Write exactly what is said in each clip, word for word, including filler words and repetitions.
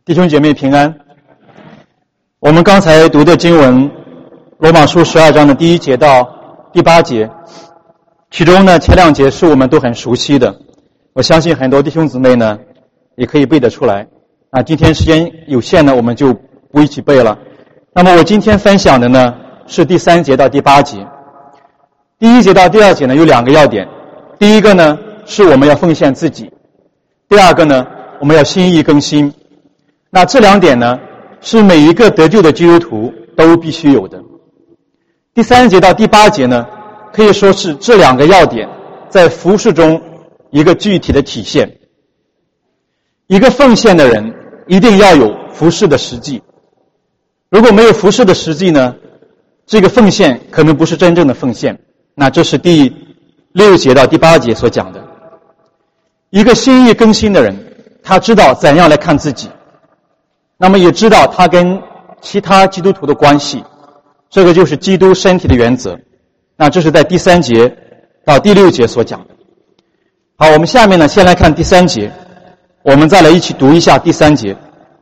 弟兄姐妹平安。我们刚才读的经文罗马书十二章的第一节到第八节，其中呢前两节是我们都很熟悉的，我相信很多弟兄姊妹呢也可以背得出来。啊，今天时间有限呢，我们就不一起背了。那么我今天分享的呢是第三节到第八节。第一节到第二节呢有两个要点，第一个呢是我们要奉献自己，第二个呢我们要心意更新。那这两点呢是每一个得救的基督徒都必须有的。第三节到第八节呢可以说是这两个要点在服事中一个具体的体现。一个奉献的人一定要有服事的实际，如果没有服事的实际呢，这个奉献可能不是真正的奉献。那这是第六节到第八节所讲的。一个心意更新的人，他知道怎样来看自己，那么也知道他跟其他基督徒的关系，这个就是基督身体的原则。那这是在第三节到第六节所讲的。好，我们下面呢先来看第三节，我们再来一起读一下第三节。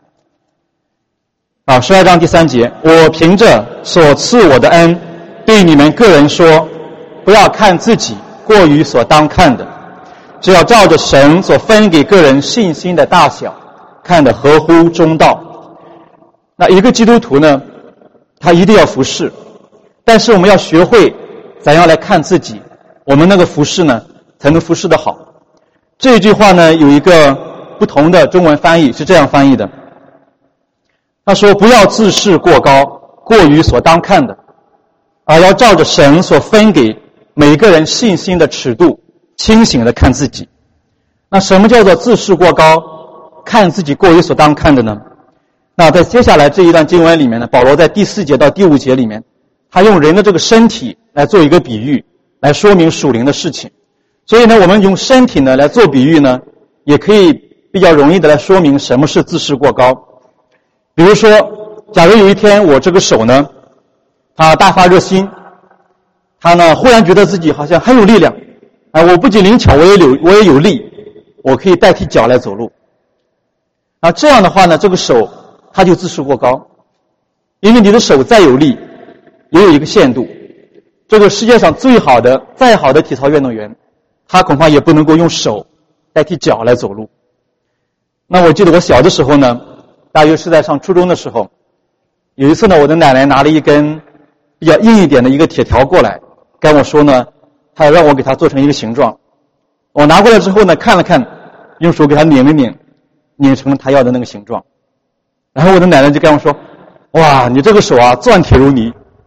啊，十二章第三节，我凭着所赐我的恩，对你们个人说，不要看自己过于所当看的，只要照着神所分给个人信心的大小，看得合乎中道。那一个基督徒呢，他一定要服侍，但是我们要学会怎样来看自己，我们那个服侍呢才能服侍得好。这句话呢有一个不同的中文翻译，是这样翻译的，他说不要自视过高，过于所当看的，而要照着神所分给每个人信心的尺度，清醒地看自己。那什么叫做自视过高，看自己过于所当看的呢？那在接下来这一段经文里面呢，保罗在第四节到第五节里面，他用人的这个身体来做一个比喻，来说明属灵的事情。所以呢，我们用身体呢来做比喻呢，也可以比较容易的来说明什么是自视过高。比如说，假如有一天我这个手呢，他大发热心，他呢忽然觉得自己好像很有力量啊！我不仅灵巧，我也有我也有力，我可以代替脚来走路。啊，这样的话呢，这个手它就自视过高，因为你的手再有力，也有一个限度。这个世界上最好的、再好的体操运动员，他恐怕也不能够用手代替脚来走路。那我记得我小的时候呢，大约是在上初中的时候，有一次呢，我的奶奶拿了一根比较硬一点的一个铁条过来，跟我说呢，她要让我给它做成一个形状。我拿过来之后呢，看了看，用手给它拧了拧，拧成了她要的那个形状。然后我的奶奶就跟我说，哇，你这个手啊，钻铁如泥。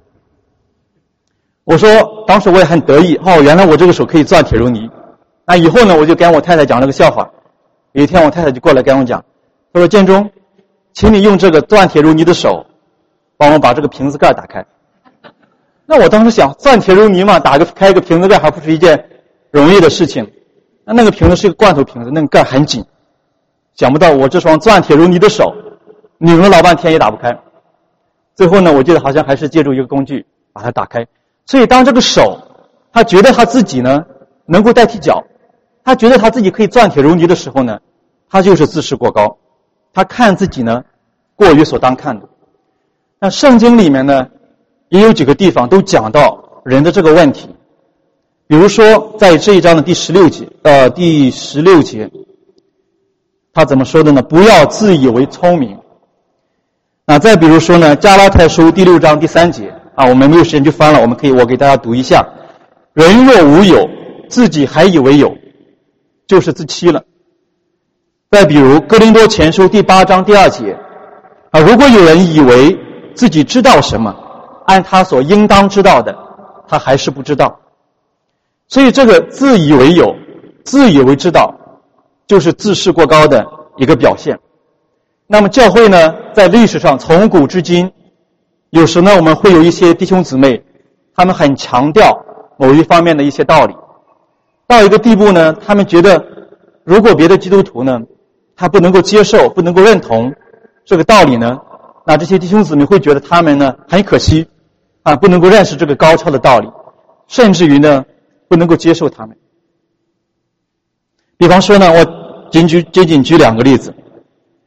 我说，当时我也很得意，哦，原来我这个手可以钻铁如泥。那以后呢，我就跟我太太讲了个笑话。有一天我太太就过来跟我讲，她说，建中，请你用这个钻铁如泥的手帮我把这个瓶子盖打开。那我当时想，钻铁如泥嘛，打个开一个瓶子盖还不是一件容易的事情。那那个瓶子是一个罐头瓶子，那个盖很紧，想不到我这双钻铁如泥的手拧了老半天也打不开。最后呢，我记得好像还是借助一个工具把它打开。所以当这个手他觉得他自己呢能够代替脚，他觉得他自己可以钻铁如泥的时候呢，他就是自视过高，他看自己呢过于所当看的。那圣经里面呢也有几个地方都讲到人的这个问题。比如说在这一章的第十六节呃第十六节他怎么说的呢？不要自以为聪明。那再比如说呢，加拉太书第六章第三节啊，我们没有时间就翻了，我们可以我给大家读一下。人若无有，自己还以为有，就是自欺了。再比如哥林多前书第八章第二节啊，如果有人以为自己知道什么，按他所应当知道的，他还是不知道。所以这个自以为有，自以为知道，就是自视过高的一个表现。那么教会呢，在历史上从古至今，有时呢我们会有一些弟兄姊妹，他们很强调某一方面的一些道理，到一个地步呢，他们觉得如果别的基督徒呢他不能够接受，不能够认同这个道理呢，那这些弟兄姊妹会觉得他们呢很可惜啊，不能够认识这个高超的道理，甚至于呢不能够接受他们。比方说呢，我仅举仅仅举两个例子。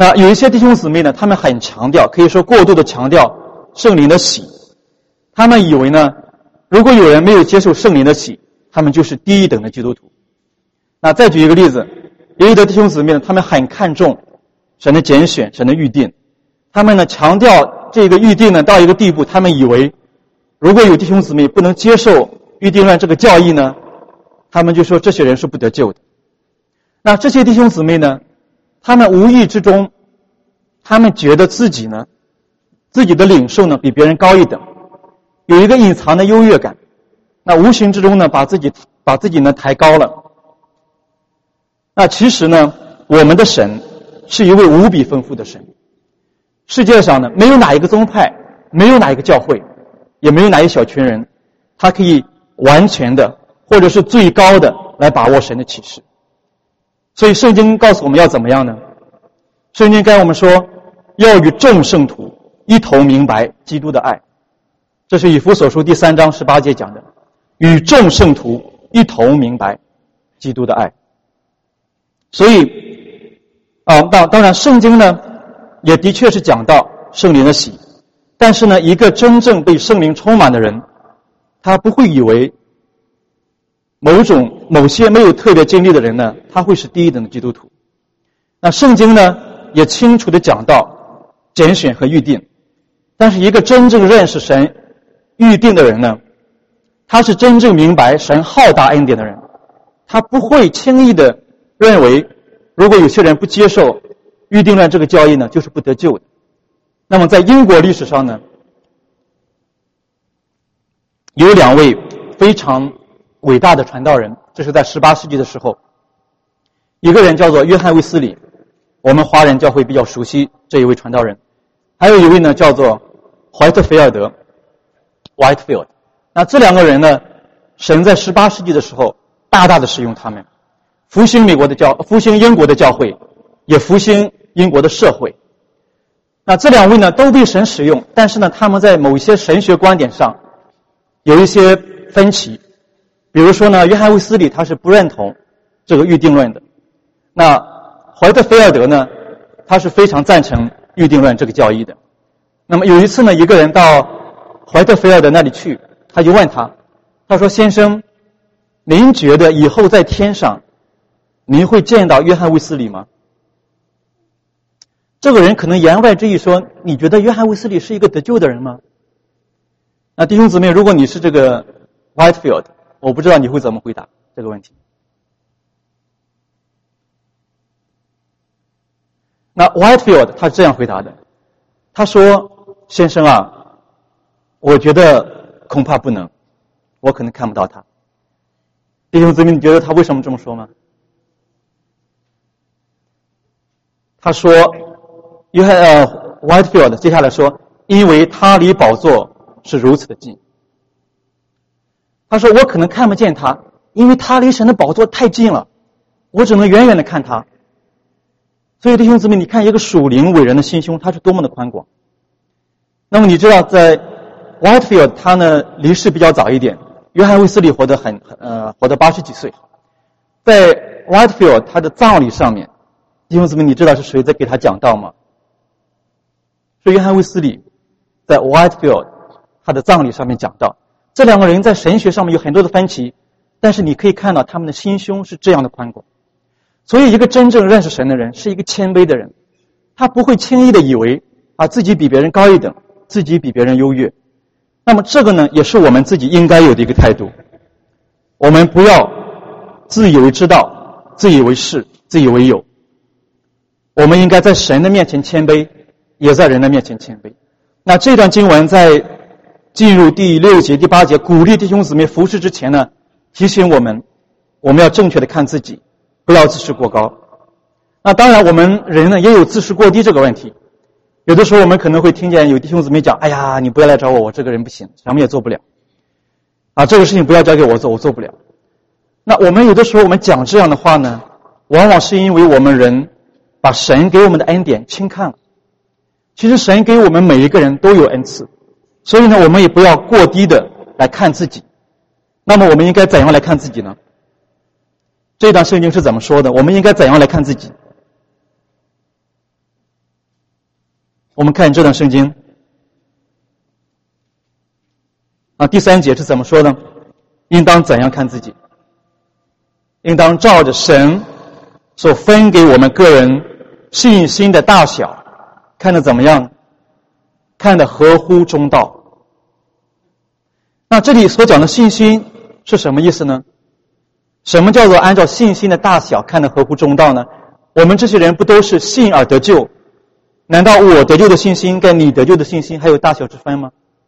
那有一些弟兄姊妹呢，他们很强调，可以说过度的强调圣灵的喜。他们以为呢，如果有人没有接受圣灵的喜，他们就是低一等的基督徒。那再举一个例子，也有的弟兄姊妹呢，他们很看重神的拣选、神的预定。他们呢强调这个预定呢到一个地步，他们以为如果有弟兄姊妹不能接受预定论这个教义呢，他们就说这些人是不得救的。那这些弟兄姊妹呢，他们无意之中，他们觉得自己呢，自己的领受呢比别人高一等，有一个隐藏的优越感。那无形之中呢，把自己把自己呢抬高了。那其实呢，我们的神是一位无比丰富的神。世界上呢，没有哪一个宗派，没有哪一个教会，也没有哪一小群人，他可以完全的或者是最高的来把握神的启示。所以圣经告诉我们要怎么样呢？圣经跟我们说，要与众圣徒一同明白基督的爱。这是以弗所书第三章十八节讲的，与众圣徒一同明白基督的爱。所以啊，当当然圣经呢也的确是讲到圣灵的喜，但是呢，一个真正被圣灵充满的人，他不会以为某种某些没有特别经历的人呢，他会是低一等的基督徒。那圣经呢也清楚地讲到拣选和预定，但是一个真正认识神预定的人呢，他是真正明白神浩大恩典的人，他不会轻易地认为如果有些人不接受预定论这个教义呢，就是不得救的。那么在英国历史上呢，有两位非常伟大的传道人，这是在十八世纪的时候。一个人叫做约翰卫斯理，我们华人教会比较熟悉这一位传道人。还有一位呢叫做怀特菲尔德 Whitefield。 那这两个人呢，神在十八世纪的时候大大的使用他们，复兴美国的教复兴英国的教会，也复兴英国的社会。那这两位呢都被神使用，但是呢他们在某些神学观点上有一些分歧。比如说呢，约翰卫斯理他是不认同这个预定论的，那怀特菲尔德呢，他是非常赞成预定论这个教义的。那么有一次呢，一个人到怀特菲尔德那里去，他就问他，他说：先生，您觉得以后在天上您会见到约翰卫斯理吗？这个人可能言外之意说，你觉得约翰卫斯理是一个得救的人吗？那弟兄姊妹，如果你是这个 Whitefield， 我不知道你会怎么回答这个问题。那 Whitefield 他是这样回答的，他说：先生啊，我觉得恐怕不能，我可能看不到他。弟兄姊妹，你觉得他为什么这么说吗？他说，约翰呃 Whitefield 接下来说，因为他离宝座是如此的近。他说我可能看不见他，因为他离神的宝座太近了，我只能远远的看他。所以弟兄姊妹，你看一个属灵伟人的心胸，他是多么的宽广。那么你知道，在 Whitefield 他呢离世比较早一点，约翰卫斯理活得很呃活得八十几岁。在 Whitefield 他的葬礼上面，弟兄姊妹，你知道是谁在给他讲道吗？是约翰卫斯理在 Whitefield 他的葬礼上面讲道。这两个人在神学上面有很多的分歧，但是你可以看到他们的心胸是这样的宽广。所以一个真正认识神的人是一个谦卑的人，他不会轻易的以为啊自己比别人高一等，自己比别人优越。那么这个呢，也是我们自己应该有的一个态度。我们不要自以为知道，自以为是，自以为有。我们应该在神的面前谦卑，也在人的面前谦卑。那这段经文在进入第六节、第八节，鼓励弟兄姊妹服侍之前呢，提醒我们，我们要正确的看自己，不要自视过高。那当然，我们人呢也有自视过低这个问题。有的时候我们可能会听见有弟兄姊妹讲：“哎呀，你不要来找我，我这个人不行，什么也做不了。啊，这个事情不要交给我做，我做不了。”那我们有的时候我们讲这样的话呢，往往是因为我们人把神给我们的恩典轻看了。其实神给我们每一个人都有恩赐。所以呢，我们也不要过低的来看自己。那么我们应该怎样来看自己呢？这段圣经是怎么说的？我们应该怎样来看自己？ 我们看这段圣经啊，第三节是怎么说呢？应当怎样看自己？应当照着神所分给我们个人信心的大小，看得怎么样？看得合乎中道。那这里所讲的信心是什么意思呢？什么叫做按照信心的大小看得合乎中道呢？我们这些人不都是信而得救？难道我得救的信心跟你得救的信心还有大小之分吗？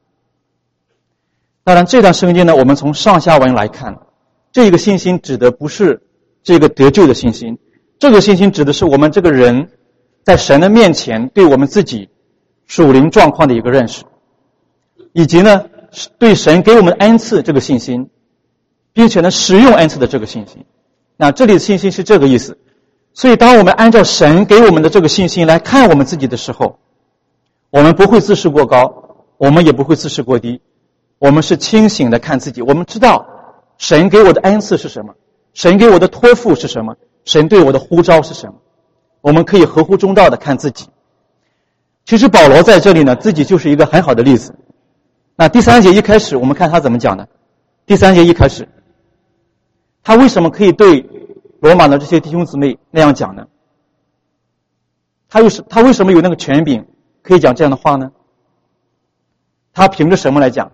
当然这段圣经呢，我们从上下文来看，这个信心指的不是这个得救的信心，这个信心指的是我们这个人在神的面前对我们自己属灵状况的一个认识，以及呢对神给我们的恩赐这个信心，并且呢使用恩赐的这个信心。那这里的信心是这个意思。所以当我们按照神给我们的这个信心来看我们自己的时候，我们不会自视过高，我们也不会自视过低，我们是清醒的看自己。我们知道神给我的恩赐是什么，神给我的托付是什么，神对我的呼召是什么，我们可以合乎中道的看自己。其实保罗在这里呢，自己就是一个很好的例子。那第三节一开始我们看他怎么讲的。第三节一开始他为什么可以对罗马的这些弟兄姊妹那样讲呢？他为什他为什么有那个权柄可以讲这样的话呢？他凭着什么来讲？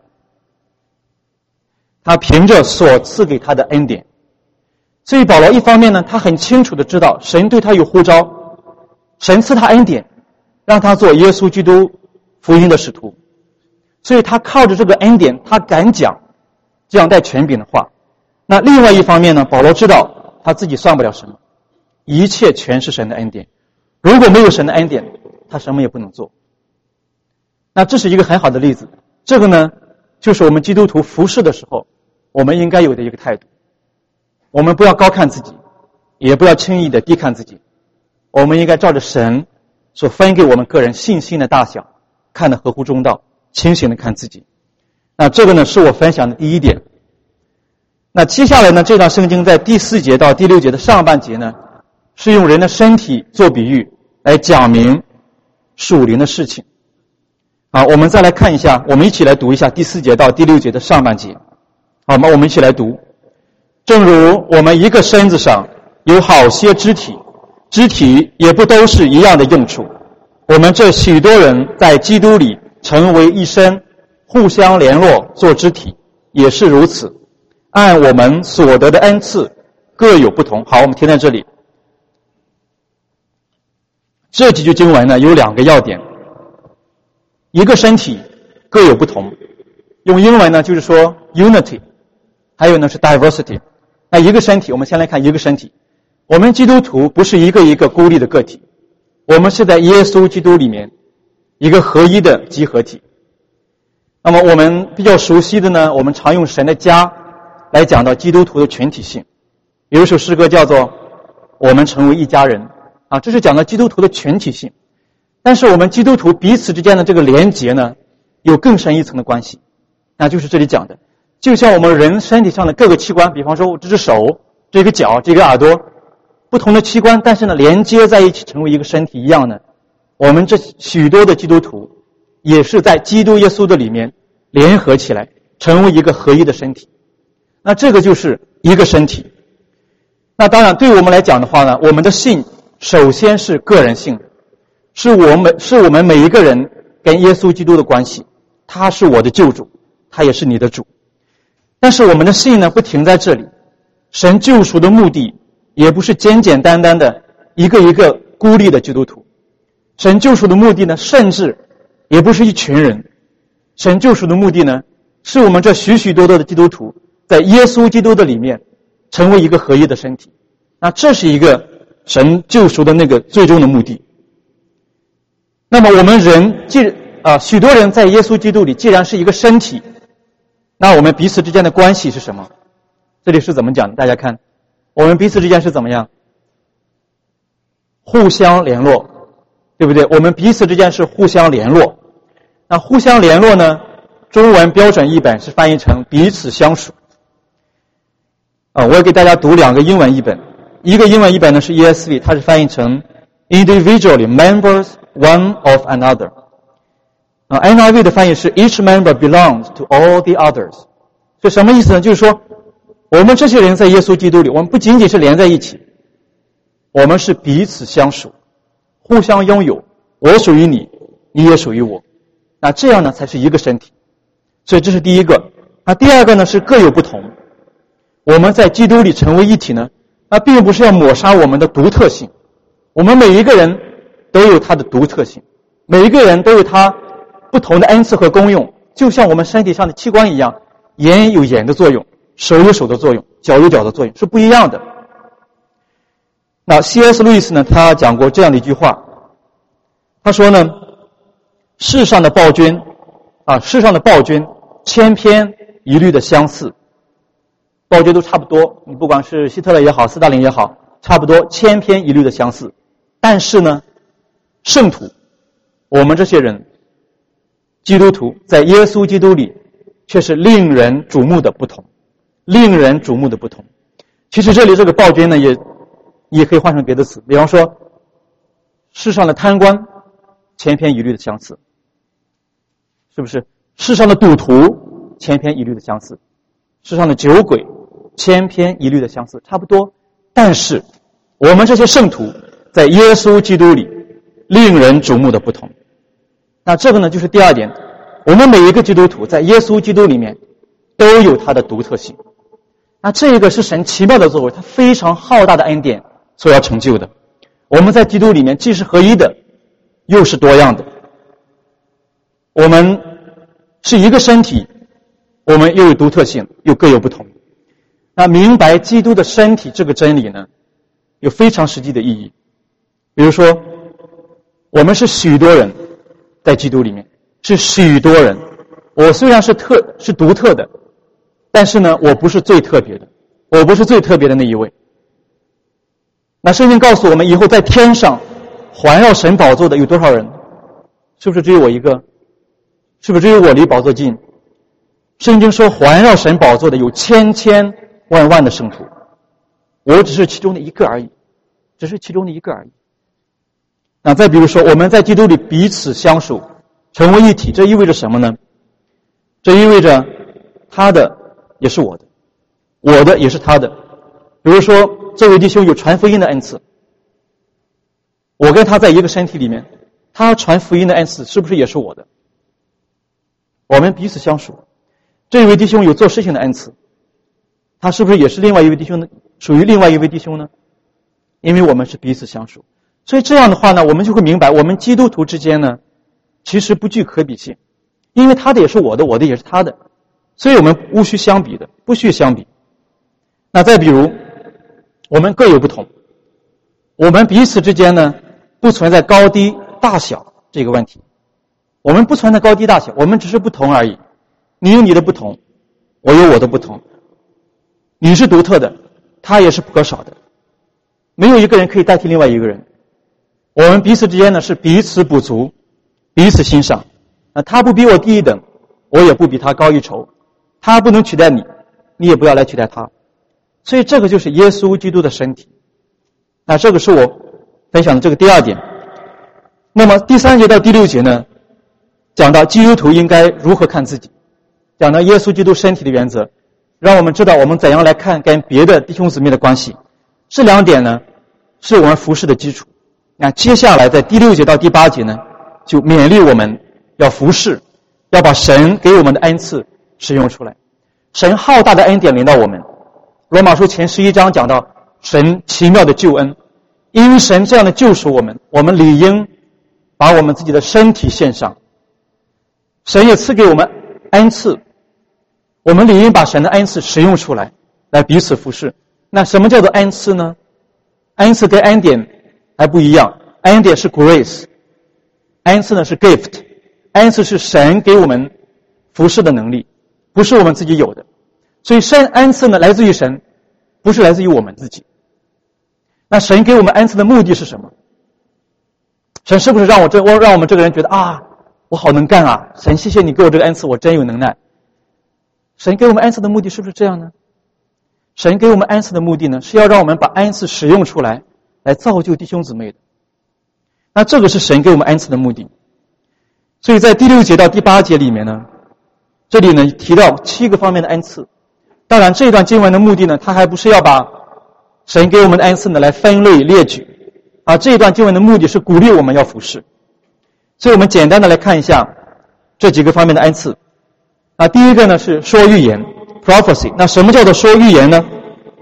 他凭着所赐给他的恩典。所以保罗一方面呢，他很清楚的知道神对他有呼召，神赐他恩典，让他做耶稣基督福音的使徒，所以他靠着这个恩典，他敢讲这样带权柄的话。那另外一方面呢，保罗知道他自己算不了什么，一切全是神的恩典，如果没有神的恩典，他什么也不能做。那这是一个很好的例子，这个呢就是我们基督徒服侍的时候我们应该有的一个态度。我们不要高看自己，也不要轻易的低看自己，我们应该照着神所分给我们个人信心的大小，看得合乎中道，清醒的看自己。那这个呢是我分享的第一点。那接下来呢，这段圣经在第四节到第六节的上半节呢，是用人的身体做比喻来讲明属灵的事情。好，我们再来看一下，我们一起来读一下第四节到第六节的上半节。好，那我们一起来读。正如我们一个身子上有好些肢体，肢体也不都是一样的用处。我们这许多人在基督里成为一身，互相联络做肢体，也是如此。按我们所得的恩赐各有不同。好，我们停在这里。这几句经文呢有两个要点，一个身体各有不同，用英文呢就是说 unity， 还有呢是 diversity。 那一个身体，我们先来看一个身体。我们基督徒不是一个一个孤立的个体，我们是在耶稣基督里面一个合一的集合体。那么我们比较熟悉的呢，我们常用神的家来讲到基督徒的群体性。有一首诗歌叫做我们成为一家人啊，这是讲到基督徒的群体性。但是我们基督徒彼此之间的这个连结呢，有更深一层的关系，那就是这里讲的，就像我们人身体上的各个器官，比方说这只手，这个脚，这个耳朵，不同的器官，但是呢连接在一起成为一个身体一样呢，我们这许多的基督徒也是在基督耶稣的里面联合起来，成为一个合一的身体。那这个就是一个身体。那当然对我们来讲的话呢，我们的信首先是个人性，是我们是我们每一个人跟耶稣基督的关系，他是我的救主，他也是你的主。但是我们的信呢不停在这里，神救赎的目的也不是简简单单的一个一个孤立的基督徒，神救赎的目的呢甚至也不是一群人，神救赎的目的呢是我们这许许多多的基督徒在耶稣基督的里面成为一个合一的身体。那这是一个神救赎的那个最终的目的。那么我们人既啊、呃、许多人在耶稣基督里既然是一个身体，那我们彼此之间的关系是什么？这里是怎么讲的？大家看，我们彼此之间是怎么样？互相联络，对不对？我们彼此之间是互相联络。那互相联络呢，中文标准译本是翻译成彼此相属。啊，我要给大家读两个英文译本。一个英文译本呢是 E S V， 它是翻译成 individually members one of another。 啊 N I V 的翻译是 each member belongs to all the others。所以什么意思呢？就是说，我们这些人在耶稣基督里，我们不仅仅是连在一起，我们是彼此相属，互相拥有，我属于你，你也属于我。那这样呢，才是一个身体。所以这是第一个。那第二个呢，是各有不同。我们在基督里成为一体呢，那并不是要抹杀我们的独特性。我们每一个人都有他的独特性，每一个人都有他不同的恩赐和功用，就像我们身体上的器官一样，眼有眼的作用，手有手的作用，脚有脚的作用，是不一样的。那 C S 路易斯呢，他讲过这样的一句话，他说呢，世上的暴君啊，世上的暴君千篇一律的相似，暴君都差不多，你不管是希特勒也好，斯大林也好，差不多千篇一律的相似。但是呢，圣徒，我们这些人，基督徒在耶稣基督里却是令人瞩目的不同，令人瞩目的不同。其实这里这个暴君呢，也也可以换成别的词，比方说世上的贪官千篇一律的相似，是不是？世上的赌徒千篇一律的相似，世上的酒鬼千篇一律的相似，差不多。但是我们这些圣徒在耶稣基督里令人瞩目的不同。那这个呢，就是第二点，我们每一个基督徒在耶稣基督里面都有他的独特性。那这个是神奇妙的作为，他非常浩大的恩典所要成就的。我们在基督里面既是合一的，又是多样的。我们是一个身体，我们又有独特性，又各有不同。那明白基督的身体这个真理呢，有非常实际的意义。比如说，我们是许多人在基督里面，是许多人。我虽然是特是独特的，但是呢，我不是最特别的，我不是最特别的那一位。那圣经告诉我们，以后在天上环绕神宝座的有多少人？是不是只有我一个？是不是只有我离宝座近？圣经说环绕神宝座的有千千万万的圣徒，我只是其中的一个而已，只是其中的一个而已。那再比如说，我们在基督里彼此相属，成为一体，这意味着什么呢？这意味着他的也是我的，我的也是他的。比如说，这位弟兄有传福音的恩赐，我跟他在一个身体里面，他传福音的恩赐是不是也是我的？我们彼此相属。这位弟兄有做事情的恩赐，他是不是也是另外一位弟兄的，属于另外一位弟兄呢？因为我们是彼此相属。所以这样的话呢，我们就会明白，我们基督徒之间呢，其实不具可比性，因为他的也是我的，我的也是他的，所以我们无需相比的，不需相比。那再比如，我们各有不同，我们彼此之间呢，不存在高低大小这个问题，我们不存在高低大小，我们只是不同而已。你有你的不同，我有我的不同，你是独特的，他也是不可少的，没有一个人可以代替另外一个人。我们彼此之间呢，是彼此补足，彼此欣赏。那他不比我低一等，我也不比他高一筹，他不能取代你，你也不要来取代他。所以这个就是耶稣基督的身体。那这个是我分享的这个第二点。那么第三节到第六节呢，讲到基督徒应该如何看自己，讲到耶稣基督身体的原则，让我们知道我们怎样来看跟别的弟兄姊妹的关系。这两点呢，是我们服事的基础。那接下来在第六节到第八节呢，就勉励我们要服事，要把神给我们的恩赐使用出来。神浩大的恩典临到我们。罗马书前十一章讲到神奇妙的救恩，因神这样的救赎我们，我们理应把我们自己的身体献上。神也赐给我们恩赐，我们理应把神的恩赐使用出来，来彼此服事。那什么叫做恩赐呢？恩赐跟恩典还不一样，恩典是 grace， 恩赐呢是 gift， 恩赐是神给我们服事的能力，不是我们自己有的。所以神恩赐呢来自于神，不是来自于我们自己。那神给我们恩赐的目的是什么？神是不是让我这我让我们这个人觉得啊，我好能干啊，神谢谢你给我这个恩赐，我真有能耐。神给我们恩赐的目的是不是这样呢？神给我们恩赐的目的呢，是要让我们把恩赐使用出来，来造就弟兄姊妹的。那这个是神给我们恩赐的目的。 所以在第六节到第八节里面呢，这里呢提到七个方面的恩赐。当然这段经文的目的呢，它还不是要把神给我们的恩赐呢来分类列举，啊，这一段经文的目的是鼓励我们要服侍。所以我们简单的来看一下这几个方面的恩赐。啊，第一个呢是说预言 prophecy。 那什么叫做说预言呢？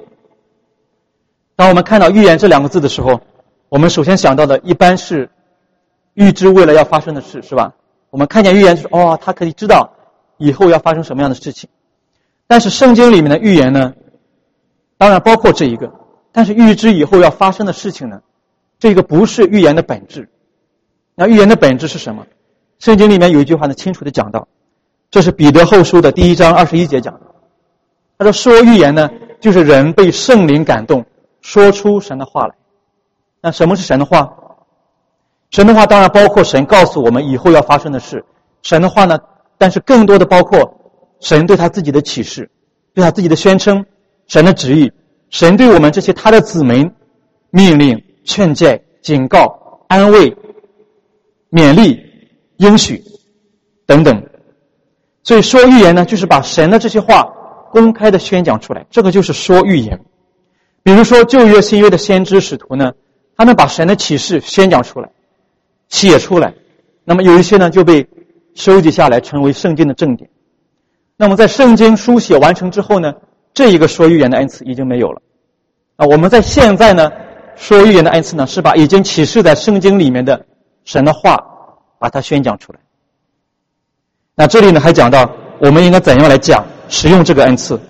当我们看到预言这两个字的时候，我们首先想到的一般是预知未来要发生的事，是吧？我们看见预言就是哦，他可以知道以后要发生什么样的事情。但是圣经里面的预言呢，当然包括这一个，但是预知以后要发生的事情呢，这个不是预言的本质。那预言的本质是什么？圣经里面有一句话呢清楚地讲到，这是彼得后书的第一章二十一节讲的。他说说预言呢，就是人被圣灵感动，说出神的话来。那什么是神的话？神的话当然包括神告诉我们以后要发生的事，神的话呢，但是更多的包括神对他自己的启示，对他自己的宣称，神的旨意，神对我们这些他的子民命令、劝诫、警告、安慰、勉励、应许等等。所以说预言呢，就是把神的这些话公开的宣讲出来，这个就是说预言。比如说旧约新约的先知使徒呢，他们把神的启示宣讲出来，写出来，那么有一些呢就被收集下来成为圣经的正典。那么在圣经书写完成之后呢，这一个说预言的恩赐已经没有了。啊，我们在现在呢说预言的恩赐呢，是把已经启示在圣经里面的神的话把它宣讲出来。那这里呢还讲到我们应该怎样来讲使用这个恩赐。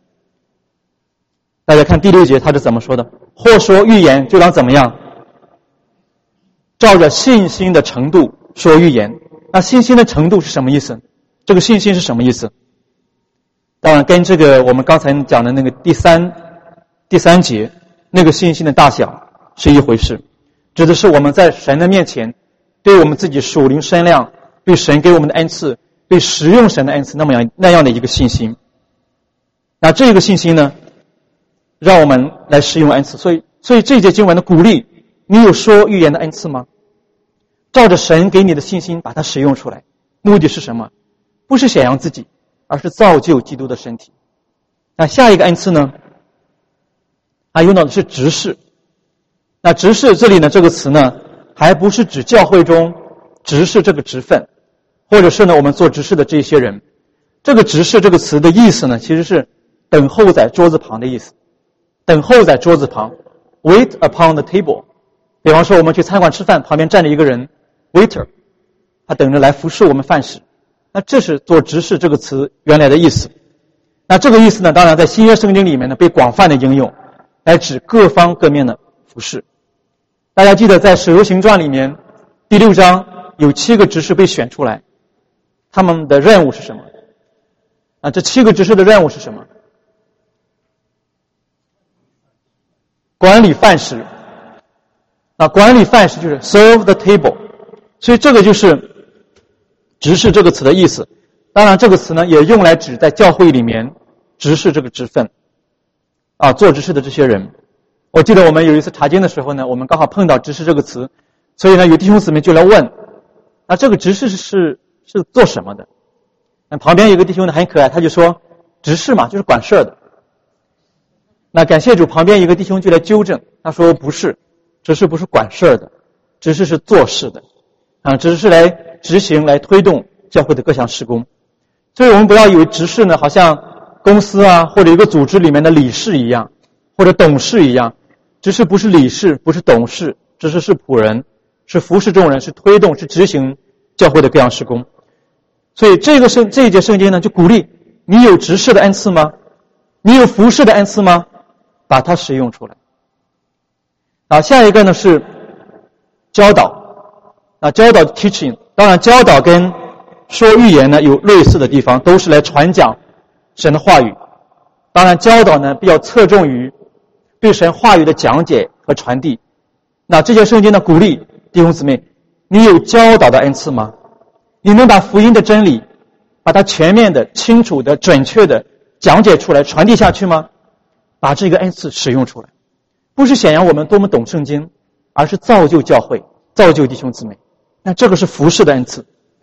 大家看第六节他是怎么说的？或说预言就当怎么样？照着信心的程度说预言。那信心的程度是什么意思？这个信心是什么意思？当然跟这个我们刚才讲的那个第三第三节那个信心的大小是一回事，指的是我们在神的面前对我们自己属灵身量，对神给我们的恩赐，对使用神的恩赐那么样那样的一个信心。那这个信心呢，让我们来使用恩赐。所以所以这节经文的鼓励，你有说预言的恩赐吗？照着神给你的信心把它使用出来。目的是什么？不是显扬自己，而是造就基督的身体。那下一个恩赐呢，啊，用到的是执事。那执事这里呢，这个词呢，还不是指教会中执事这个职分，或者是呢我们做执事的这些人。这个执事这个词的意思呢，其实是等候在桌子旁的意思。等候在桌子旁 wait upon the table。 比方说我们去餐馆吃饭，旁边站着一个人 waiter， 他等着来服侍我们饭食。那这是做执事这个词原来的意思。那这个意思呢，当然在新约圣经里面呢被广泛的应用，来指各方各面的服侍。大家记得在使徒行传里面第六章有七个执事被选出来，他们的任务是什么？啊，这七个执事的任务是什么？管理饭食。啊，管理饭食就是 serve the table。 所以这个就是执事这个词的意思。当然这个词呢也用来指在教会里面执事这个职分，啊，做执事的这些人。我记得我们有一次查经的时候呢，我们刚好碰到执事这个词，所以呢有弟兄姊妹就来问，那这个执事是是做什么的？那旁边有个弟兄呢很可爱，他就说执事嘛就是管事的。那感谢主，旁边一个弟兄就来纠正，他说不是，执事不是管事的，执事是做事的，啊，执事是来执行来推动教会的各项事工。所以我们不要以为执事呢好像公司啊或者一个组织里面的理事一样，或者董事一样。执事不是理事，不是董事，执事是仆人，是服侍众人，是推动，是执行教会的各样事工。所以这个圣这一节圣经呢就鼓励你有执事的恩赐吗？你有服侍的恩赐吗？把它使用出来。啊，下一个呢是教导。啊，教导 teaching， 当然教导跟说预言呢有类似的地方，都是来传讲神的话语。当然教导呢比较侧重于对神话语的讲解和传递。那这些圣经的鼓励弟兄姊妹，你有教导的恩赐吗？你能把福音的真理把它全面的、清楚的、准确的讲解出来，传递下去吗？把这个恩赐使用出来，不是显扬我们多么懂圣经，而是造就教会，造就弟兄姊妹。那这个是服侍的恩赐。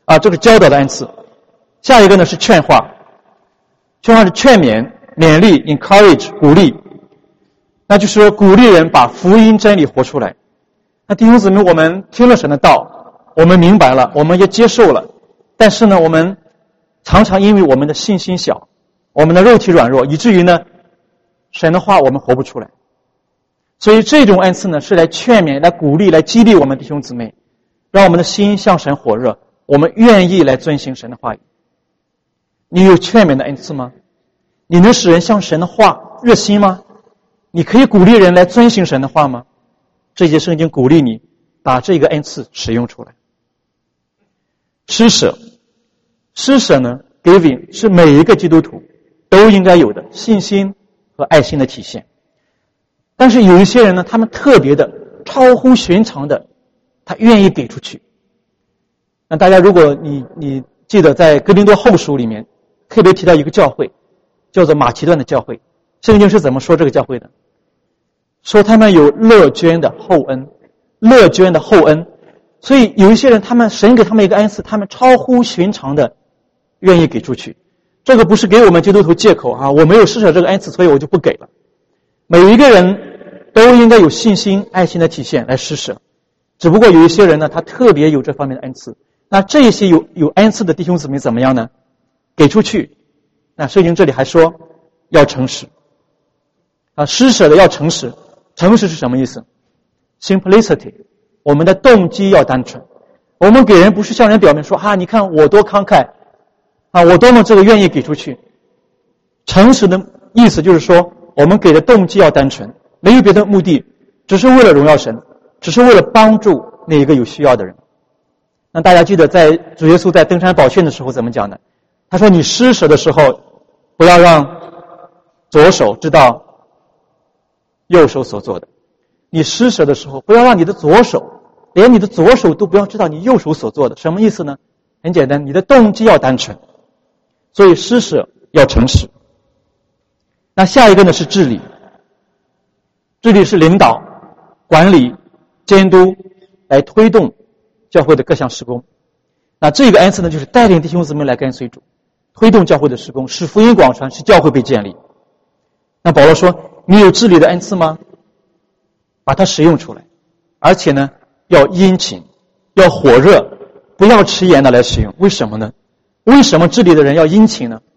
啊，这个教导的恩赐。下一个呢是劝化，劝化是劝勉、勉励 encourage 鼓励，那就是说鼓励人把福音真理活出来。那弟兄姊妹，我们听了神的道，我们明白了，我们也接受了，但是呢我们常常因为我们的信心小，我们的肉体软弱，以至于呢神的话我们活不出来。所以这种恩赐呢是来劝勉、来鼓励、来激励我们弟兄姊妹，让我们的心向神火热，我们愿意来遵行神的话语。你有劝勉的恩赐吗？你能使人向神的话热心吗？你可以鼓励人来遵行神的话吗？这节圣经鼓励你把这个恩赐使用出来。施舍，施舍呢 giving 是每一个基督徒都应该有的信心和爱心的体现。但是有一些人呢，他们特别的超乎寻常的，他愿意给出去。那大家如果你你记得在哥林多后书里面特别提到一个教会，叫做马其顿的教会，圣经是怎么说这个教会的？说他们有乐捐的厚恩，乐捐的厚恩。所以有一些人，他们神给他们一个恩赐，他们超乎寻常的愿意给出去。这个不是给我们基督徒借口啊，我没有施舍这个恩赐，所以我就不给了。每一个人都应该有信心、爱心的体现来施舍。只不过有一些人呢，他特别有这方面的恩赐。那这些有有恩赐的弟兄姊妹怎么样呢？给出去。那圣经这里还说要诚实啊，施舍的要诚实。诚实是什么意思？ Simplicity， 我们的动机要单纯。我们给人不是向人表面说啊，你看我多慷慨啊，我多么这个愿意给出去。诚实的意思就是说，我们给的动机要单纯，没有别的目的，只是为了荣耀神，只是为了帮助那一个有需要的人。那大家记得在主耶稣在登山宝训的时候怎么讲的？他说你施舍的时候不要让左手知道右手所做的，你施舍的时候不要让你的左手，连你的左手都不要知道你右手所做的。什么意思呢？很简单，你的动机要单纯。所以施舍要诚实。那下一个呢是治理。治理是领导、管理、监督，来推动教会的各项事工。那这个恩赐呢，就是带领弟兄姊妹来跟随主，推动教会的事工，使福音广传，使教会被建立。那保罗说，你有治理的恩赐吗？把它使用出来，而且呢要殷勤，要火热，不要迟延的来使用。为什么呢？为什么治理的人要殷勤呢？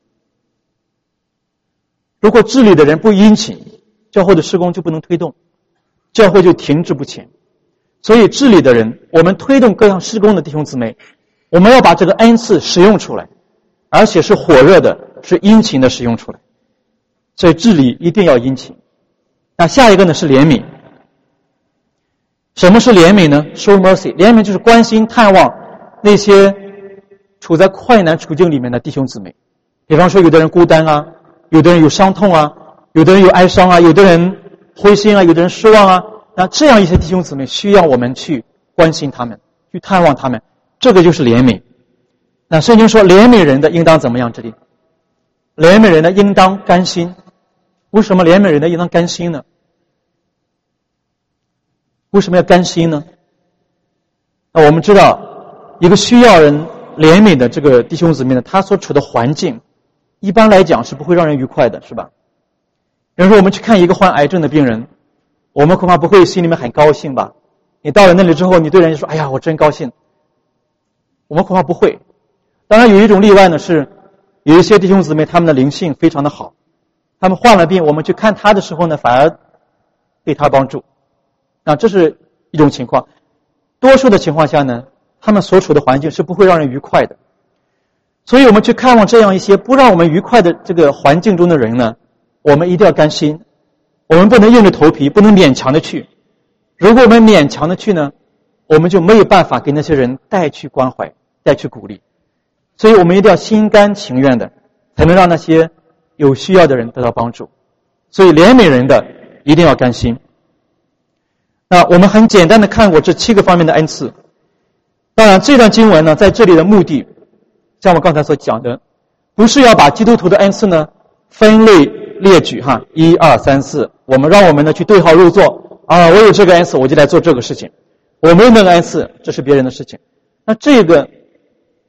如果治理的人不殷勤，教会的事工就不能推动，教会就停滞不前。所以治理的人，我们推动各项事工的弟兄姊妹，我们要把这个恩赐使用出来，而且是火热的，是殷勤的使用出来。所以治理一定要殷勤。那下一个呢是怜悯。什么是怜悯呢？ Show mercy。 怜悯就是关心探望那些处在困难处境里面的弟兄姊妹。比方说有的人孤单啊，有的人有伤痛啊，有的人有哀伤啊，有的人灰心啊，有的人失望啊。那这样一些弟兄姊妹需要我们去关心他们，去探望他们，这个就是怜悯。那圣经说怜悯人的应当怎么样？这里怜悯人的应当甘心。为什么怜悯人的应当甘心呢？为什么要甘心呢？那我们知道一个需要人怜悯的这个弟兄姊妹呢，他所处的环境一般来讲是不会让人愉快的，是吧？比如说我们去看一个患癌症的病人，我们恐怕不会心里面很高兴吧？你到了那里之后，你对人家说哎呀我真高兴，我们恐怕不会。当然有一种例外呢，是有一些弟兄姊妹他们的灵性非常的好，他们患了病，我们去看他的时候呢，反而对他帮助。那这是一种情况。多数的情况下呢，他们所处的环境是不会让人愉快的。所以我们去看望这样一些不让我们愉快的这个环境中的人呢，我们一定要甘心。我们不能硬着头皮，不能勉强的去。如果我们勉强的去呢，我们就没有办法给那些人带去关怀，带去鼓励。所以我们一定要心甘情愿的，才能让那些有需要的人得到帮助。所以怜悯人的一定要甘心。那我们很简单的看过这七个方面的恩赐。当然这段经文呢，在这里的目的像我刚才所讲的，不是要把基督徒的恩赐呢分类列举哈，一二三四，我们让我们呢去对号入座啊，我有这个恩赐我就来做这个事情，我没有那个恩赐这是别人的事情。那这个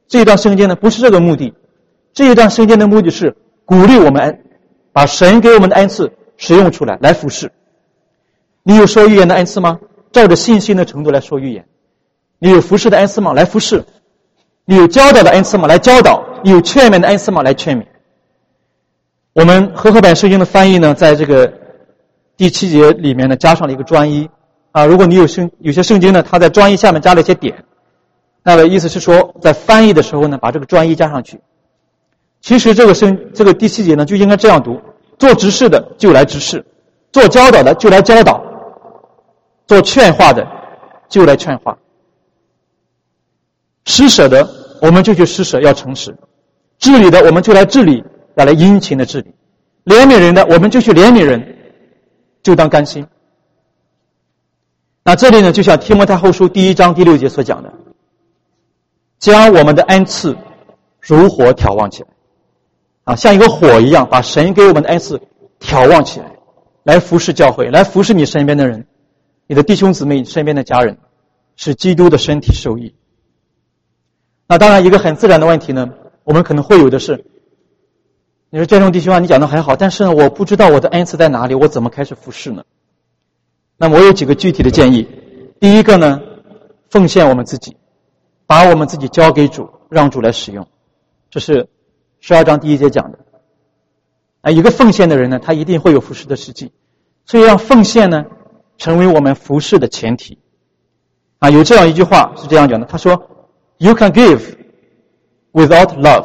这一段圣经呢，不是这个目的。这一段圣经的目的是鼓励我们把神给我们的恩赐使用出来，来服侍。你有说预言的恩赐吗？照着信心的程度来说预言。你有服侍的恩赐吗？来服侍。你有教导的恩赐吗？来教导。你有劝勉的恩赐吗？来劝勉。我们和合版圣经的翻译呢，在这个第七节里面呢，加上了一个专一啊。如果你有圣有些圣经呢，它在专一下面加了一些点，那么意思是说，在翻译的时候呢，把这个专一加上去。其实这个圣这个第七节呢，就应该这样读：做执事的就来执事，做教导的就来教导，做劝化的就来劝化。施舍的我们就去施舍，要诚实；治理的我们就来治理，要来殷勤的治理；怜悯人的我们就去怜悯人，就当甘心。那这里呢，就像提摩太后书第一章第六节所讲的，将我们的恩赐如火挑旺起来啊，像一个火一样，把神给我们的恩赐挑旺起来，来服侍教会，来服侍你身边的人，你的弟兄姊妹，身边的家人，使基督的身体受益。那当然一个很自然的问题呢，我们可能会有的是，你说建中弟兄啊，你讲的很好，但是呢，我不知道我的恩赐在哪里，我怎么开始服侍呢？那么我有几个具体的建议。第一个呢，奉献我们自己，把我们自己交给主，让主来使用。这是十二章第一节讲的。啊，一个奉献的人呢，他一定会有服侍的时机，所以让奉献呢，成为我们服侍的前提。啊，有这样一句话是这样讲的，他说 ：“You can give without love,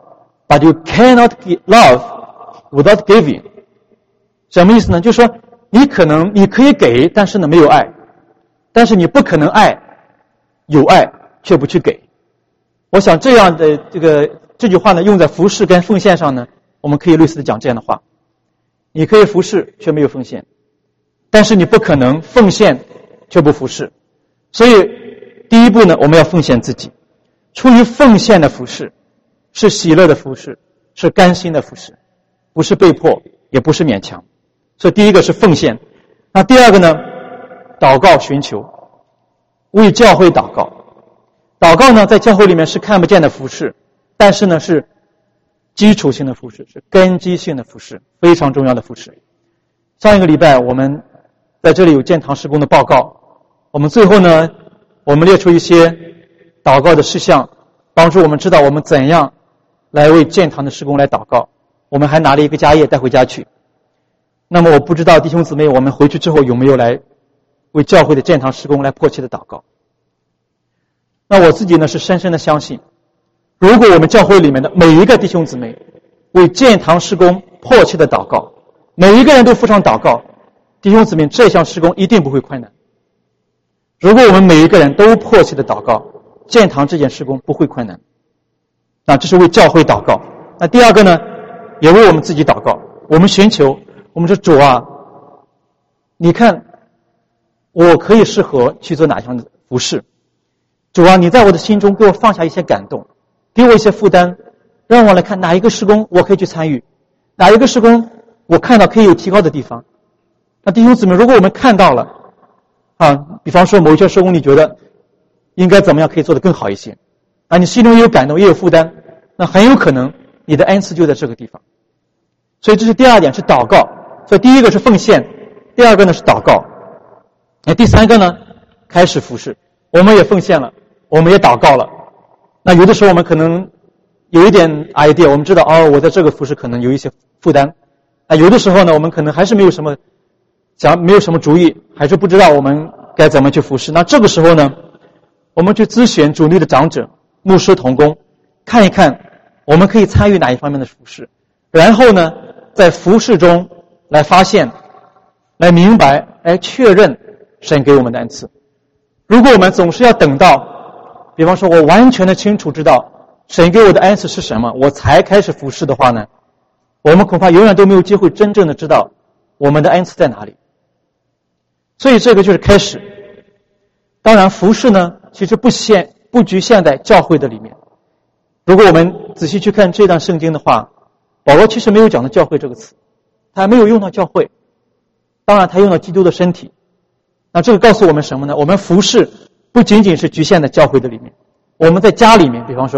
but you cannot give love without giving。”什么意思呢？就是说，你可能你可以给，但是呢没有爱，但是你不可能爱有爱却不去给。我想这样的这个这句话呢，用在服侍跟奉献上呢，我们可以类似的讲这样的话：你可以服侍却没有奉献，但是你不可能奉献却不服侍。所以第一步呢，我们要奉献自己。出于奉献的服侍，是喜乐的服侍，是甘心的服侍，不是被迫，也不是勉强。所以第一个是奉献。那第二个呢，祷告寻求，为教会祷告。祷告呢，在教会里面是看不见的服侍，但是呢是基础性的服侍，是根基性的服侍，非常重要的服侍。上一个礼拜我们在这里有建堂事工的报告，我们最后呢，我们列出一些祷告的事项，帮助我们知道我们怎样来为建堂的事工来祷告。我们还拿了一个家业带回家去。那么我不知道弟兄姊妹，我们回去之后有没有来为教会的建堂事工来迫切的祷告。那我自己呢是深深的相信，如果我们教会里面的每一个弟兄姊妹为建堂事工迫切的祷告，每一个人都付上祷告，弟兄姊妹，这项事工一定不会困难。如果我们每一个人都迫切的祷告，建堂这件事工不会困难。那这是为教会祷告。那第二个呢，也为我们自己祷告。我们寻求，我们说主啊，你看我可以适合去做哪项的服事。主啊，你在我的心中给我放下一些感动，给我一些负担，让我来看哪一个事工我可以去参与，哪一个事工我看到可以有提高的地方。那弟兄姊妹，如果我们看到了啊，比方说某一些事工你觉得应该怎么样可以做得更好一些啊，你心中也有感动也有负担，那很有可能你的恩赐就在这个地方。所以这是第二点，是祷告。所以第一个是奉献，第二个呢是祷告，那第三个呢开始服事。我们也奉献了，我们也祷告了。那有的时候我们可能有一点 idea， 我们知道哦，我在这个服事可能有一些负担。啊，有的时候呢，我们可能还是没有什么想，没有什么主意，还是不知道我们该怎么去服事。那这个时候呢，我们去咨询主内的长者、牧师同工，看一看我们可以参与哪一方面的服事，然后呢，在服事中来发现、来明白、来确认神给我们的恩赐。如果我们总是要等到，比方说我完全的清楚知道神给我的恩赐是什么，我才开始服事的话呢，我们恐怕永远都没有机会真正的知道我们的恩赐在哪里。所以这个就是开始。当然服事呢，其实不限不局限在教会的里面。如果我们仔细去看这段圣经的话，保罗其实没有讲到教会这个词，他没有用到教会，当然他用到基督的身体。那这个告诉我们什么呢？我们服事不仅仅是局限在教会的里面，我们在家里面，比方说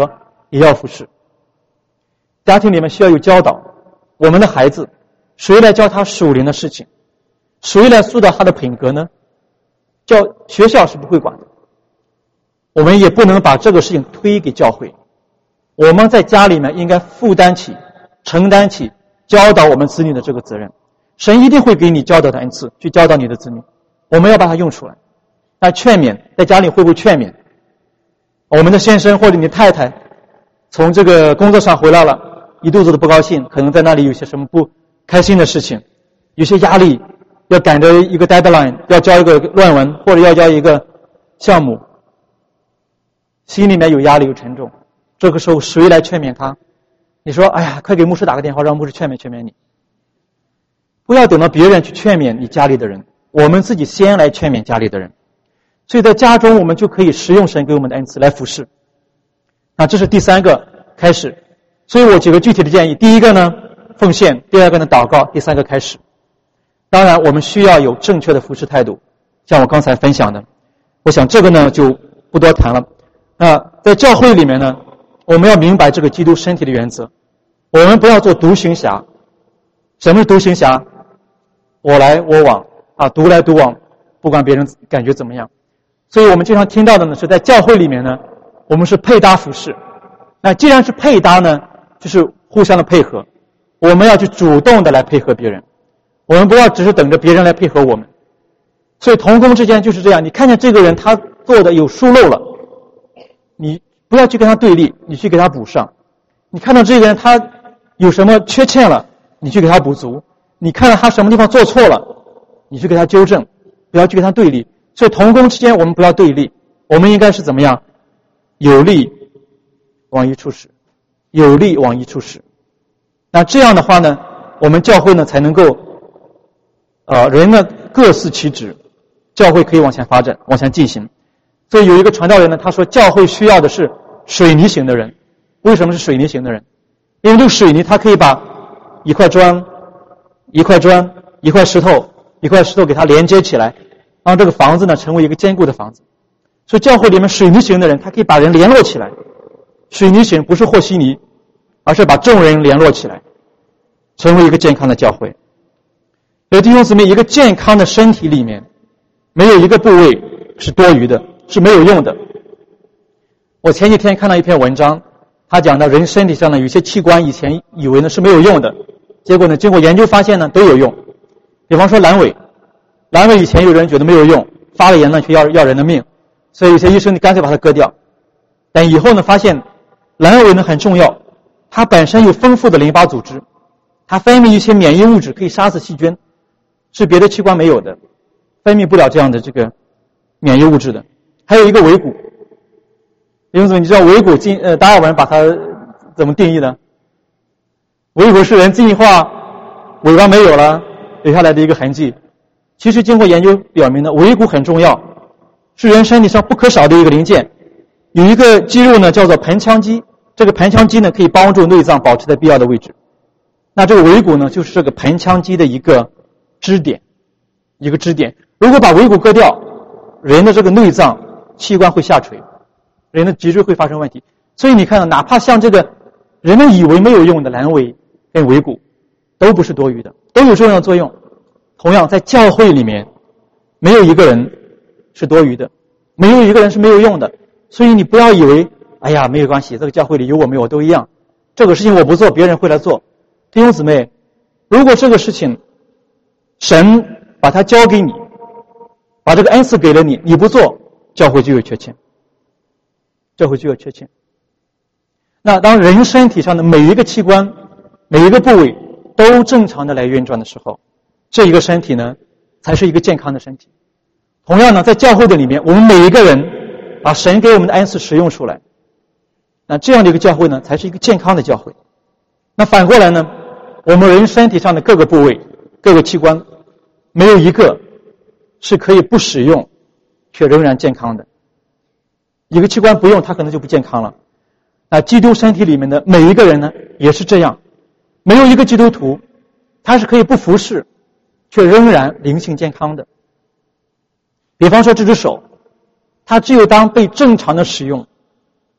也要服侍。家庭里面需要有教导，我们的孩子，谁来教他属灵的事情？谁来塑造他的品格呢？教学校是不会管的，我们也不能把这个事情推给教会。我们在家里面应该负担起、承担起教导我们子女的这个责任。神一定会给你教导的恩赐，去教导你的子女，我们要把它用出来。那劝勉，在家里会不会劝勉？我们的先生或者你太太从这个工作上回来了，一肚子的不高兴，可能在那里有些什么不开心的事情，有些压力，要赶着一个 deadline， 要交一个论文，或者要交一个项目，心里面有压力有沉重，这个时候谁来劝勉他？你说哎呀，快给牧师打个电话，让牧师劝勉劝勉你。不要等到别人去劝勉你家里的人，我们自己先来劝勉家里的人。所以在家中我们就可以使用神给我们的恩赐来服侍。那这是第三个开始。所以我几个具体的建议，第一个呢奉献，第二个呢祷告，第三个开始。当然我们需要有正确的服侍态度，像我刚才分享的，我想这个呢就不多谈了。那在教会里面呢，我们要明白这个基督身体的原则，我们不要做独行侠。什么是独行侠？我来我往啊，独来独往，不管别人感觉怎么样。所以我们经常听到的呢是在教会里面呢，我们是配搭服侍。那既然是配搭呢，就是互相的配合，我们要去主动的来配合别人，我们不要只是等着别人来配合我们。所以同工之间就是这样，你看见这个人他做的有疏漏了，你不要去跟他对立，你去给他补上。你看到这个人他有什么缺欠了，你去给他补足。你看到他什么地方做错了，你去给他纠正，不要去跟他对立。所以同工之间我们不要对立，我们应该是怎么样？有利往一处使，有利往一处使。那这样的话呢，我们教会呢才能够呃人呢各司其职，教会可以往前发展，往前进行。所以有一个传道人呢，他说教会需要的是水泥型的人。为什么是水泥型的人？因为这个水泥它可以把一块砖一块砖一块石头一块石头给它连接起来，让这个房子呢成为一个坚固的房子。所以教会里面水泥型的人，他可以把人联络起来。水泥型不是和稀泥，而是把众人联络起来，成为一个健康的教会。所以弟兄姊妹，一个健康的身体里面没有一个部位是多余的，是没有用的。我前几天看到一篇文章，他讲到人身体上的有些器官以前以为呢是没有用的，结果呢经过研究发现呢都有用。比方说阑尾，阑尾以前有人觉得没有用，发了炎呢却要要人的命，所以有些医生干脆把它割掉。但以后呢发现阑尾呢很重要，它本身有丰富的淋巴组织，它分泌一些免疫物质可以杀死细菌，是别的器官没有的，分泌不了这样的这个免疫物质的。还有一个尾骨，因此你知道尾骨进呃达尔文把它怎么定义呢？尾骨是人进化尾巴没有了留下来的一个痕迹。其实经过研究表明呢，尾骨很重要，是人身体上不可少的一个零件。有一个肌肉呢叫做盆腔肌，这个盆腔肌呢可以帮助内脏保持在必要的位置。那这个尾骨呢就是这个盆腔肌的一个支点，一个支点。如果把尾骨割掉，人的这个内脏器官会下垂，人的脊椎会发生问题。所以你看，哪怕像这个人们以为没有用的阑尾跟尾骨，都不是多余的，都有重要的作用。同样在教会里面，没有一个人是多余的，没有一个人是没有用的。所以你不要以为哎呀没有关系，这个教会里有我没有都一样，这个事情我不做别人会来做。弟兄姊妹，如果这个事情神把它交给你，把这个恩赐给了你，你不做，教会就有缺陷，教会就有缺陷。那当人身体上的每一个器官每一个部位都正常的来运转的时候，这一个身体呢才是一个健康的身体。同样呢，在教会的里面，我们每一个人把神给我们的恩赐使用出来，那这样的一个教会呢才是一个健康的教会。那反过来呢，我们人身体上的各个部位各个器官没有一个是可以不使用却仍然健康的。一个器官不用它可能就不健康了。那基督身体里面的每一个人呢也是这样，没有一个基督徒他是可以不服侍却仍然灵性健康的。比方说这只手，它只有当被正常的使用，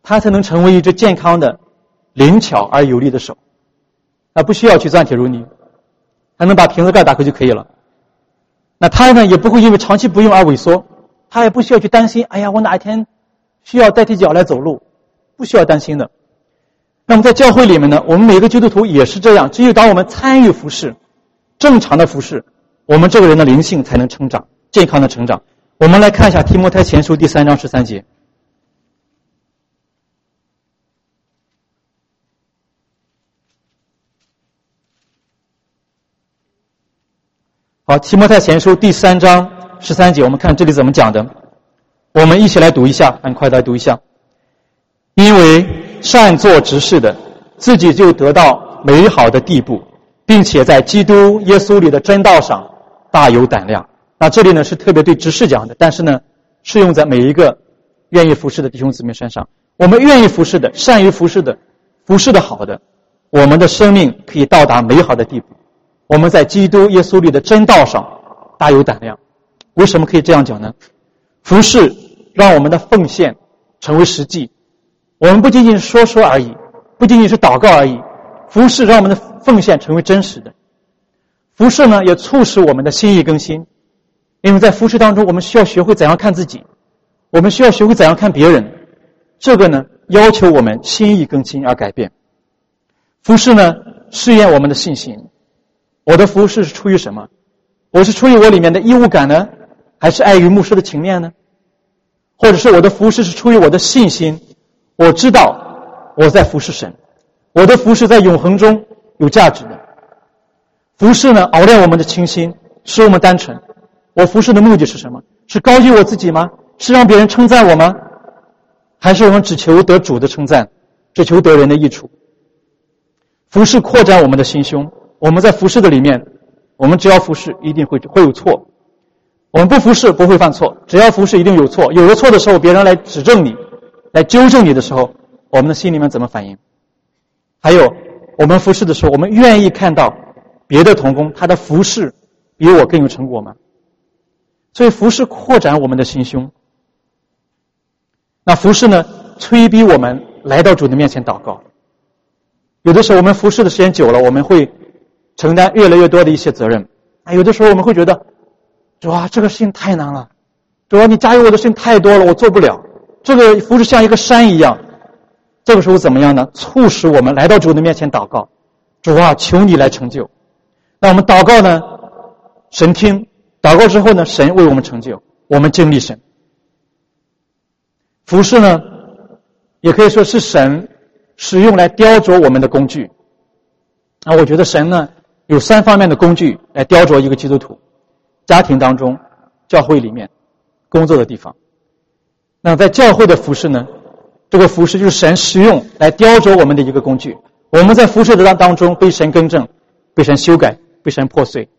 它才能成为一只健康的、灵巧而有力的手。它不需要去钻铁如泥，它能把瓶子盖打开就可以了。那它呢，也不会因为长期不用而萎缩，它也不需要去担心，哎呀，我哪一天需要代替脚来走路，不需要担心的。那么在教会里面呢，我们每个基督徒也是这样，只有当我们参与服事，正常的服事，我们这个人的灵性才能成长，健康的成长。我们来看一下提摩太前书第三章十三节。好，提摩太前书第三章十三节，我们看这里怎么讲的。我们一起来读一下，很快来读一下。因为善作执事的，自己就得到美好的地步，并且在基督耶稣里的真道上大有胆量。那这里呢是特别对执事讲的，但是呢适用在每一个愿意服侍的弟兄姊妹身上。我们愿意服侍的，善于服侍的，服侍的好的，我们的生命可以到达美好的地步。我们在基督耶稣里的真道上大有胆量。为什么可以这样讲呢？服侍让我们的奉献成为实际，我们不仅仅是说说而已，不仅仅是祷告而已，服侍让我们的奉献成为真实的。服侍呢，也促使我们的心意更新，因为在服侍当中，我们需要学会怎样看自己，我们需要学会怎样看别人，这个呢，要求我们心意更新而改变。服侍呢，试验我们的信心。我的服侍是出于什么？我是出于我里面的义务感呢，还是爱于牧师的情面呢？或者是我的服侍是出于我的信心，我知道我在服侍神，我的服侍在永恒中有价值的。服侍呢，熬练我们的清心，使我们单纯。我服侍的目的是什么？是高举我自己吗？是让别人称赞我吗？还是我们只求得主的称赞，只求得人的益处？服侍扩展我们的心胸。我们在服侍的里面，我们只要服侍一定会会有错，我们不服侍不会犯错，只要服侍一定有错。有了错的时候，别人来指正你，来纠正你的时候，我们的心里面怎么反应？还有我们服侍的时候，我们愿意看到别的同工他的服侍比我更有成果吗？所以服侍扩展我们的心胸。那服侍呢，催逼我们来到主的面前祷告。有的时候我们服侍的时间久了，我们会承担越来越多的一些责任。啊，有的时候我们会觉得，主啊，这个事情太难了，主啊，你加油我的事情太多了，我做不了。这个服侍像一个山一样。这个时候怎么样呢？促使我们来到主的面前祷告，主啊，求你来成就。那我们祷告呢，神听，祷告之后呢，神为我们成就，我们经历神。服侍呢，也可以说是神使用来雕琢我们的工具。啊，我觉得神呢有三方面的工具来雕琢一个基督徒：家庭当中、教会里面、工作的地方。那在教会的服侍呢，这个服侍就是神使用来雕琢我们的一个工具。我们在服侍的当当中被神更正，被神修改，被神破碎。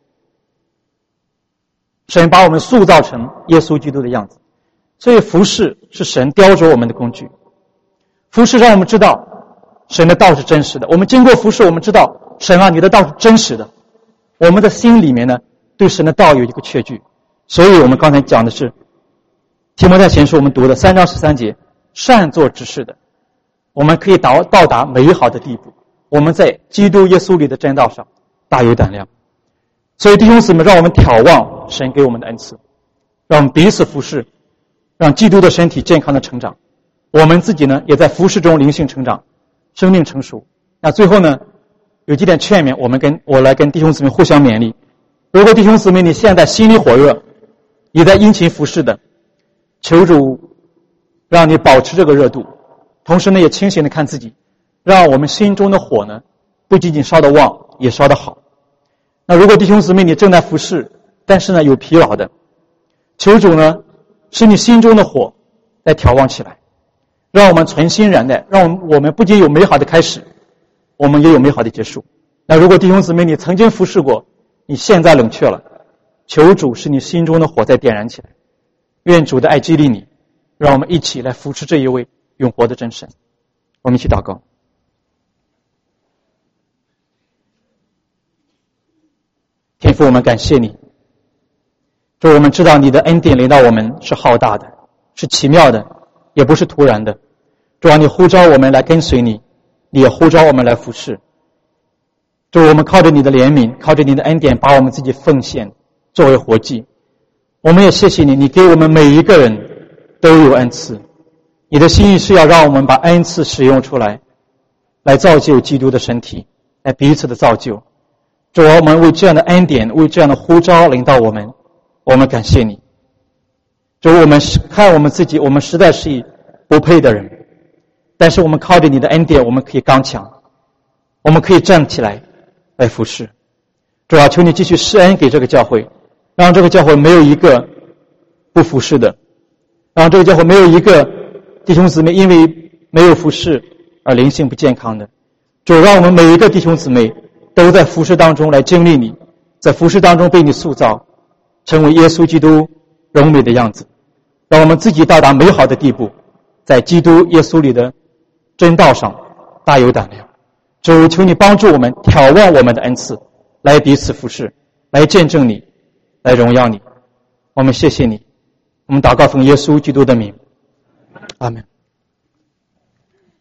神把我们塑造成耶稣基督的样子。所以服侍是神雕琢我们的工具。服侍让我们知道神的道是真实的。我们经过服侍，我们知道神啊，你的道是真实的。我们的心里面呢，对神的道有一个确据。所以我们刚才讲的是提摩太前书我们读的三章十三节，善作执事的，我们可以到到达美好的地步。我们在基督耶稣里的真道上大有胆量。所以弟兄姊妹，让我们眺望神给我们的恩赐，让我们彼此服侍，让基督的身体健康的成长。我们自己呢，也在服侍中灵性成长，生命成熟。那最后呢，有几点劝勉，我们跟我来跟弟兄姊妹互相勉励。如果弟兄姊妹你现在心里火热，你在殷勤服侍的，求主让你保持这个热度，同时呢也清醒的看自己，让我们心中的火呢不仅仅烧得旺，也烧得好。那如果弟兄姊妹你正在服侍，但是呢有疲劳的，求主呢使你心中的火再调旺起来，让我们存心燃待，让我们不仅有美好的开始，我们也有美好的结束。那如果弟兄姊妹你曾经服侍过，你现在冷却了，求主使你心中的火再点燃起来。愿主的爱激励你，让我们一起来扶持这一位永活的真神。我们一起祷告。天父，我们感谢你，主，我们知道你的恩典临到我们是浩大的，是奇妙的，也不是突然的。 主啊，你呼召我们来跟随你，你也呼召我们来服侍。主，我们靠着你的怜悯，靠着你的恩典，把我们自己奉献作为活祭。我们也谢谢你，你给我们每一个人都有恩赐，你的心意是要让我们把恩赐使用出来，来造就基督的身体，来彼此的造就。主啊，我们为这样的恩典，为这样的呼召领导我们，我们感谢你。主，我们看我们自己，我们实在是不配的人，但是我们靠着你的恩典，我们可以刚强，我们可以站起来来服侍。主啊，求你继续施恩给这个教会，让这个教会没有一个不服侍的，让这个教会没有一个弟兄姊妹因为没有服侍而灵性不健康的。主，让我们每一个弟兄姊妹都在服侍当中来经历你，在服侍当中被你塑造，成为耶稣基督荣美的样子，让我们自己到达美好的地步，在基督耶稣里的真道上大有胆量。主，求你帮助我们眺望我们的恩赐，来彼此服侍，来见证你，来荣耀你。我们谢谢你，我们祷告奉耶稣基督的名，阿们。